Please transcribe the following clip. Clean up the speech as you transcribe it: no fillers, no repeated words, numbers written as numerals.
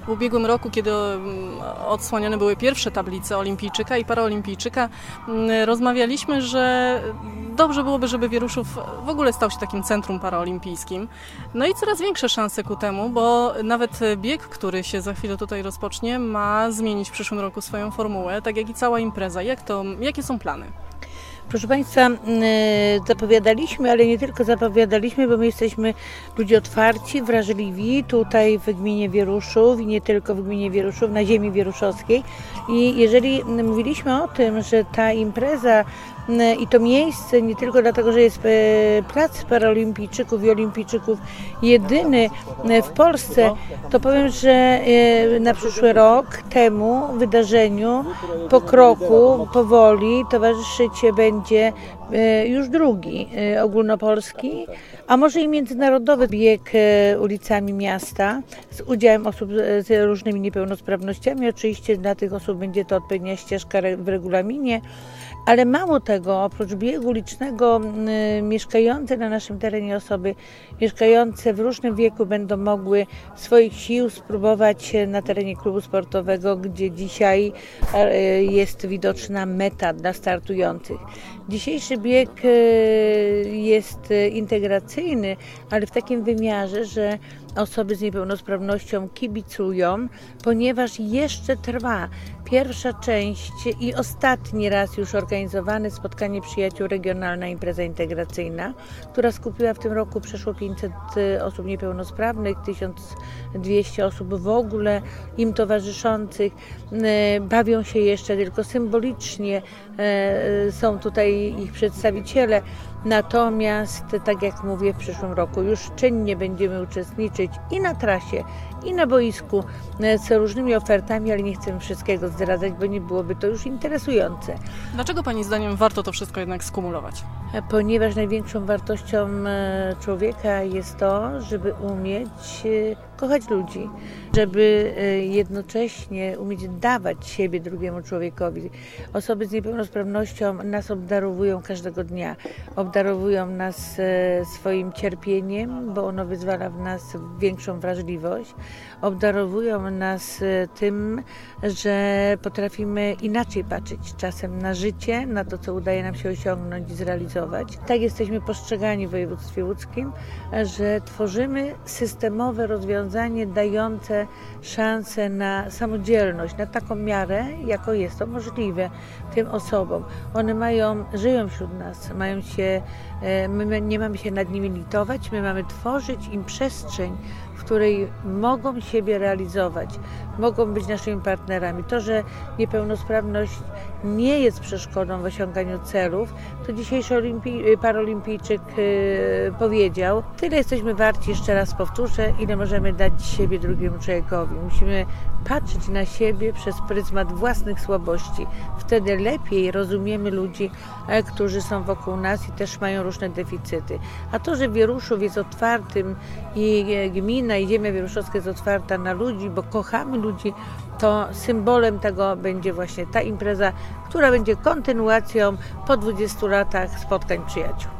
W ubiegłym roku, kiedy odsłaniane były pierwsze tablice olimpijczyka i paraolimpijczyka, rozmawialiśmy, że dobrze byłoby, żeby Wieruszów w ogóle stał się takim centrum paraolimpijskim. No i coraz większe szanse ku temu, bo nawet bieg, który się za chwilę tutaj rozpocznie, ma zmienić w przyszłym roku swoją formułę, tak jak i cała impreza. Jakie są plany? Proszę Państwa, zapowiadaliśmy, ale nie tylko zapowiadaliśmy, bo my jesteśmy ludzie otwarci, wrażliwi tutaj w gminie Wieruszów i nie tylko w gminie Wieruszów, na ziemi wieruszowskiej. I jeżeli mówiliśmy o tym, że ta impreza i to miejsce, nie tylko dlatego, że jest plac paraolimpijczyków i olimpijczyków jedyny w Polsce, to powiem, że na przyszły rok temu wydarzeniu po kroku, powoli towarzyszyć będzie już drugi ogólnopolski, a może i międzynarodowy bieg ulicami miasta z udziałem osób z różnymi niepełnosprawnościami. Oczywiście dla tych osób będzie to odpowiednia ścieżka w regulaminie. Ale mało tego, oprócz biegu ulicznego, mieszkające na naszym terenie osoby, mieszkające w różnym wieku będą mogły swoich sił spróbować na terenie klubu sportowego, gdzie dzisiaj jest widoczna meta dla startujących. Dzisiejszy bieg jest integracyjny, ale w takim wymiarze, że osoby z niepełnosprawnością kibicują, ponieważ jeszcze trwa pierwsza część i ostatni raz już organizowane spotkanie przyjaciół, regionalna impreza integracyjna, która skupiła w tym roku przeszło 500 osób niepełnosprawnych, 1200 osób w ogóle im towarzyszących. Bawią się jeszcze tylko symbolicznie, są tutaj ich przedstawiciele. Natomiast, tak jak mówię, w przyszłym roku już czynnie będziemy uczestniczyć i na trasie, i na boisku z różnymi ofertami, ale nie chcemy wszystkiego zdradzać, bo nie byłoby to już interesujące. Dlaczego Pani zdaniem warto to wszystko jednak skumulować? Ponieważ największą wartością człowieka jest to, żeby umieć kochać ludzi, żeby jednocześnie umieć dawać siebie drugiemu człowiekowi. Osoby z niepełnosprawnością nas obdarowują każdego dnia. Obdarowują nas swoim cierpieniem, bo ono wyzwala w nas większą wrażliwość. Obdarowują nas tym, że potrafimy inaczej patrzeć czasem na życie, na to, co udaje nam się osiągnąć i zrealizować. Tak jesteśmy postrzegani w województwie łódzkim, że tworzymy systemowe rozwiązanie dające szansę na samodzielność, na taką miarę, jako jest to możliwe tym osobom. One żyją wśród nas, my nie mamy się nad nimi litować, my mamy tworzyć im przestrzeń, w której mogą siebie realizować, mogą być naszymi partnerami. To, że niepełnosprawność nie jest przeszkodą w osiąganiu celów, to dzisiejszy paralimpijczyk powiedział. Tyle jesteśmy warci, jeszcze raz powtórzę, ile możemy dać siebie drugiemu człowiekowi. Musimy patrzeć na siebie przez pryzmat własnych słabości. Wtedy lepiej rozumiemy ludzi, którzy są wokół nas i też mają różne deficyty. A to, że Wieruszów jest otwartym i gmina i ziemia wieruszowska jest otwarta na ludzi, bo kochamy ludzi, to symbolem tego będzie właśnie ta impreza, która będzie kontynuacją po 20 latach spotkań przyjaciół.